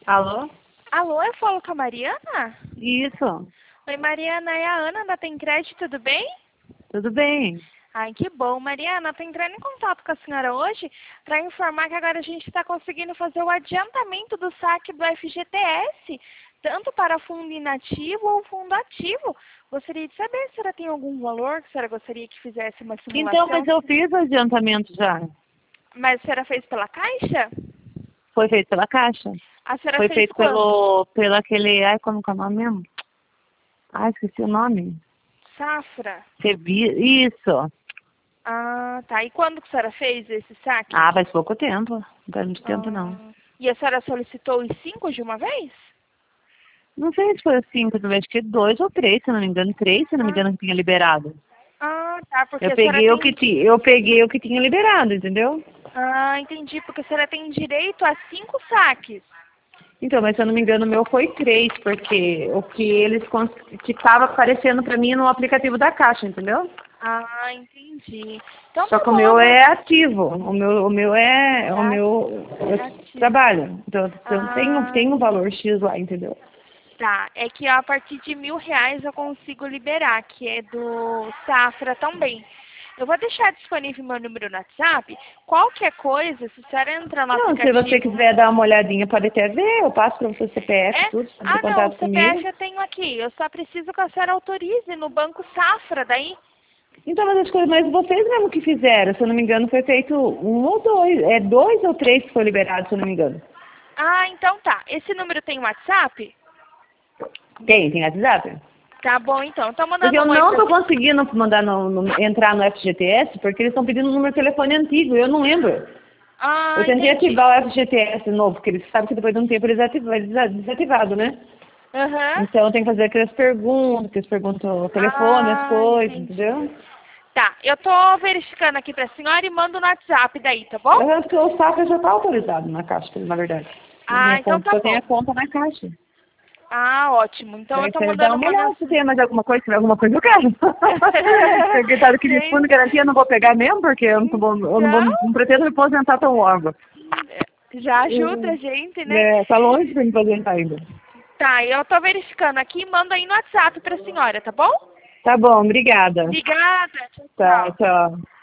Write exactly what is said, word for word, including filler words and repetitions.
Alô? Alô, eu falo com a Mariana? Isso. Oi, Mariana, é a Ana da Tem Crédito, tudo bem? Tudo bem? Ai, que bom. Mariana, estou entrando em contato com a senhora hoje para informar que agora a gente está conseguindo fazer o adiantamento do saque do F G T S, tanto para fundo inativo ou fundo ativo. Gostaria de saber se a senhora tem algum valor que a senhora gostaria que fizesse uma simulação. Então, mas eu fiz o adiantamento já. Mas a senhora fez pela Caixa? Foi feito pela Caixa? A senhora Foi fez feito quando? pelo, pelo aquele, ai, como que é o nome mesmo? Ai, esqueci o nome. Safra. Revi, isso. Ah, tá. E quando que a senhora fez esse saque? Ah, faz pouco tempo. Não faz muito tempo, não. Ah, e a senhora solicitou os cinco de uma vez? Não sei se foi cinco, eu acho que dois ou três, se não me engano. Três, se não me engano, que tinha liberado. Ah, tá, porque Eu a senhora peguei o que tem... tinha, eu peguei o que tinha liberado, entendeu? Ah, entendi, porque a senhora tem direito a cinco saques. Então, mas se eu não me engano, o meu foi três, porque o que eles cons- que estava aparecendo para mim no aplicativo da Caixa, entendeu? Ah, entendi. Então Só tá que o bom, meu mas... é ativo, o meu, o meu é, o Ah, meu, eu ativo. trabalho, então eu tenho, Ah, tenho um valor X lá, entendeu? tá. É que a partir de mil reais eu consigo liberar, que é do Safra também. Eu vou deixar disponível meu número no WhatsApp. Qualquer coisa, se a senhora entrar no Não, se você aplicativo... quiser dar uma olhadinha, pode até ver, eu passo para você C P F, É? tudo, fazer Ah, não, o contato C P F comigo. eu tenho aqui. Eu só preciso que a senhora autorize no Banco Safra, daí. Então, mas as coisas, mas vocês mesmo que fizeram, se eu não me engano, foi feito um ou dois, é dois ou três que foi liberado, se eu não me engano. Ah, então tá. Esse número tem WhatsApp? Tem, tem WhatsApp? Tá bom, então. Tô Porque mandando eu um oi não pra... estou conseguindo mandar no, no- entrar no F G T S porque eles estão pedindo um número de telefone antigo, eu não lembro. Eu Ah, tentei entendi. ativar o F G T S novo, porque eles sabem que depois de um tempo eles ativam, eles é desativado, né? Aham. Então tem que fazer aquelas perguntas, que eles perguntam o telefone, as Ah, coisas, entendi. entendeu? Tá, eu tô verificando aqui pra senhora e mando no WhatsApp daí, tá bom? Eu acho que o Safra já está autorizado na Caixa, na verdade. Na Ah, minha então conta, tá eu tenho bom. a conta na Caixa. Ah, ótimo. Então eu Daí tô você dá mandando uma uma olhada, se mensagem. tem mais alguma coisa, se tiver alguma coisa eu quero. Porque tá aquele Tem... fundo de garantia, eu não vou pegar mesmo, porque eu não, tô, bom- eu não, vou, Então, não pretendo me aposentar tão logo. já ajuda a Hum, gente, né? né, tá longe de me aposentar ainda. Tá, eu tô verificando aqui e mando aí no WhatsApp pra senhora, tá bom? Tá bom, obrigada. Obrigada. Tchau, Tá, tchau. tchau.